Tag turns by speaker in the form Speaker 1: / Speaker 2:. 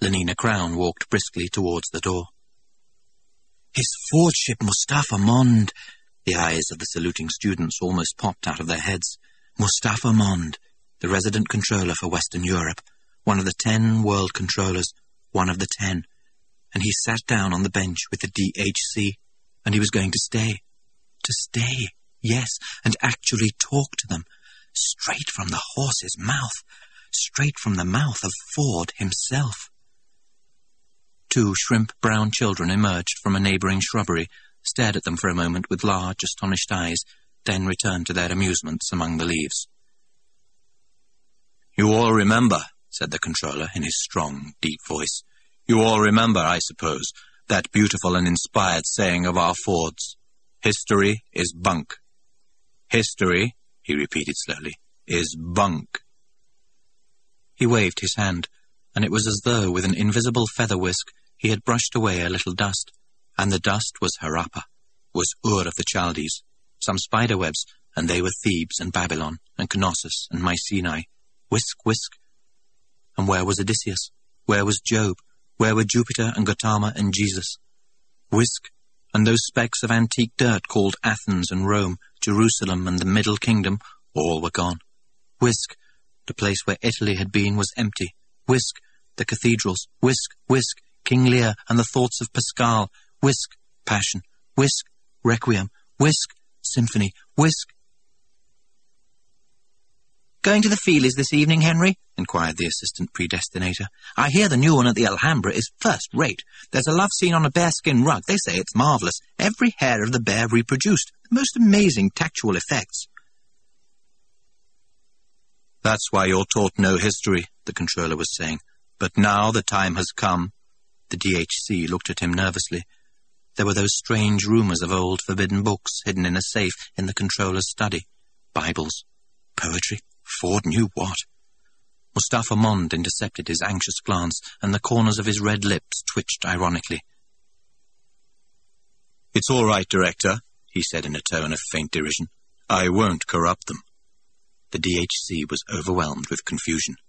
Speaker 1: Lenina Crown walked briskly towards the door. "His Fordship Mustafa Mond!" The eyes of the saluting students almost popped out of their heads. Mustafa Mond, the resident controller for Western Europe, one of the 10 world controllers, one of the 10. And he sat down on the bench with the DHC, and he was going to stay. To stay, yes, and actually talk to them, straight from the horse's mouth, straight from the mouth of Ford himself. 2 shrimp-brown children emerged from a neighbouring shrubbery, stared at them for a moment with large, astonished eyes, then returned to their amusements among the leaves. "You all remember," said the controller in his strong, deep voice. "You all remember, I suppose, that beautiful and inspired saying of our Ford's. History is bunk. History," he repeated slowly, "is bunk." He waved his hand, and it was as though with an invisible feather whisk he had brushed away a little dust, and the dust was Harappa, was Ur of the Chaldees, some spiderwebs, and they were Thebes and Babylon and Knossos and Mycenae. Whisk, whisk. And where was Odysseus? Where was Job? Where were Jupiter and Gautama and Jesus? Whisk, and those specks of antique dirt called Athens and Rome, Jerusalem and the Middle Kingdom, all were gone. Whisk, the place where Italy had been was empty. Whisk, the cathedrals. Whisk, whisk, King Lear and the thoughts of Pascal. Whisk, passion. Whisk, requiem. Whisk, symphony. Whisk. "Going to the Feelies this evening, Henry?" inquired the assistant predestinator. "I hear the new one at the Alhambra is first-rate. There's a love scene on a bearskin rug. They say it's marvellous. Every hair of the bear reproduced. The most amazing tactual effects." "That's why you're taught no history," the controller was saying. "But now the time has come." The DHC looked at him nervously. There were those strange rumours of old forbidden books hidden in a safe in the controller's study. Bibles. Poetry. Ford knew what. Mustafa Mond intercepted his anxious glance, and the corners of his red lips twitched ironically. "It's all right, Director," he said in a tone of faint derision. "I won't corrupt them." The DHC was overwhelmed with confusion.